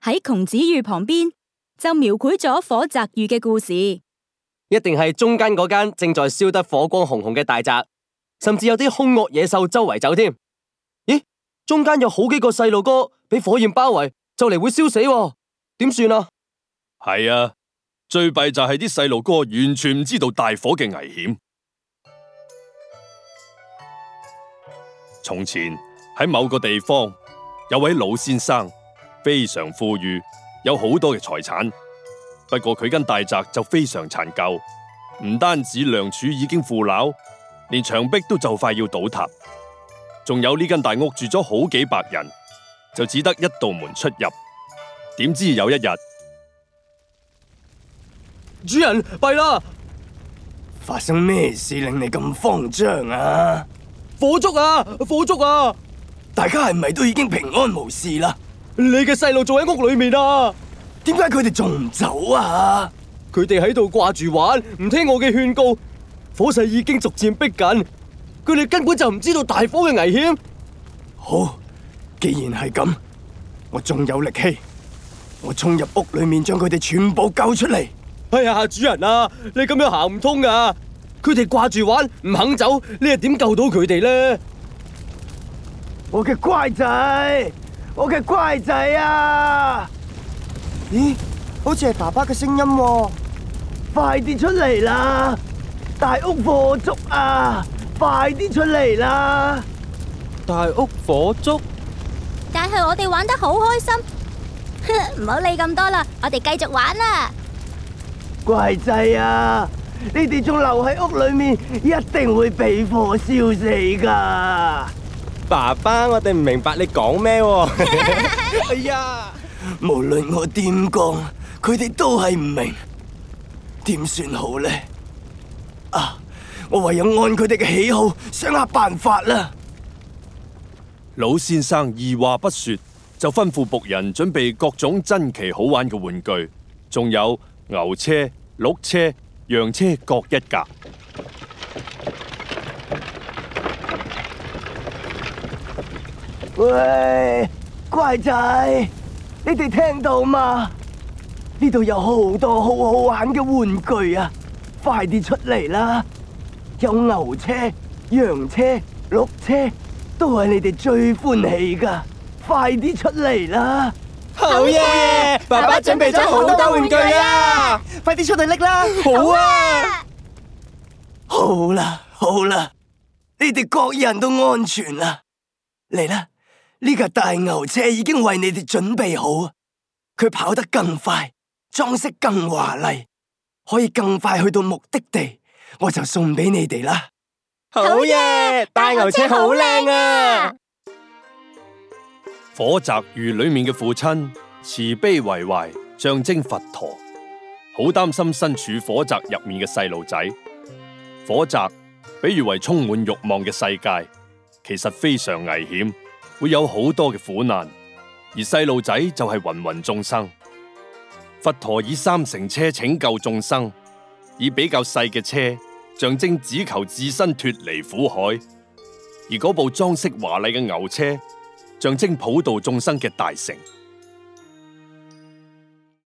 喺窮子寓旁邊就描繪咗火宅寓嘅故事。 一定係中間嗰間正在燒得火光紅紅嘅大宅，甚至有啲兇惡野獸周圍走添。咦，中間有好幾個細路哥俾火焰包圍，就嚟會燒死喎，點算啊？ 係啊，最弊就係啲細路哥完全唔知道大火嘅危險。從前喺某個地方，有位老先生非常富裕，有好多嘅財產。不過佢間大宅就非常殘舊，唔單止梁柱已經腐朽，連牆壁都就快要倒塌。仲有呢間大屋住咗好幾百人，就只得一道門出入。點知有一日， 主人，弊啦！ 發生咩事令你咁慌張啊？ 火燭啊！火燭啊！ 大家係咪都已經平安無事啦？ 你嘅細路仲喺屋裏面啊！ 點解佢哋仲唔走啊？ 佢哋喺度掛住玩，唔聽我嘅勸告。火勢已經逐漸逼緊，佢哋根本就唔知道大火嘅危險。 好，既然係咁，我仲有力氣，我衝入屋裏面將佢哋全部救出嚟。 哎呀，主人啊，你咁樣行唔通噶！佢哋掛住玩，唔肯走，你又點救到佢哋呢？ 我嘅乖仔，我嘅乖仔啊！咦，好似係爸爸嘅聲音喎！快啲出嚟啦！大屋火燭啊！快啲出嚟啦！ 大屋火燭， 但係我哋玩得好開心，唔好理咁多啦，我哋繼續玩啦！ 乖仔啊，你哋仲留喺屋裏面，一定會被火燒死噶！ 爸爸，我哋唔明白你講咩喎？哎呀！ 無論我點講，佢哋都係唔明，點算好呢？啊！我唯有按佢哋嘅喜好想下辦法啦。 老先生二話不說，就吩咐僕人準備各種珍奇好玩嘅玩具，仲有牛車、鹿車、羊車各一架。 喂，乖仔，你哋聽到嗎？呢度有好多好好玩嘅玩具啊！快啲出嚟啦！有牛車、羊車、鹿車，都係你哋最歡喜噶！快啲出嚟啦！ 好嘢！爸爸準備咗好多玩具啊！ 快啲出嚟拎啦！ 好啊！ 好啦，好啦，你哋各人都安全啦。嚟啦！呢架大牛車已經為你哋準備好，佢跑得更快，裝飾更華麗，可以更快去到目的地，我就送俾你哋啦。 好嘢！大牛車好靚啊！ 火宅寓裏面嘅父親慈悲為懷，象徵佛陀，好擔心身處火宅入面嘅細路仔。火宅比喻為充滿慾望嘅世界，其實非常危險。會有好多嘅苦難，而細路仔就係芸芸眾生。佛陀以三乘車拯救眾生，以比較細嘅車象徵只求自身脫離苦海，而嗰部裝飾華麗嘅牛車象徵普渡眾生嘅大乘。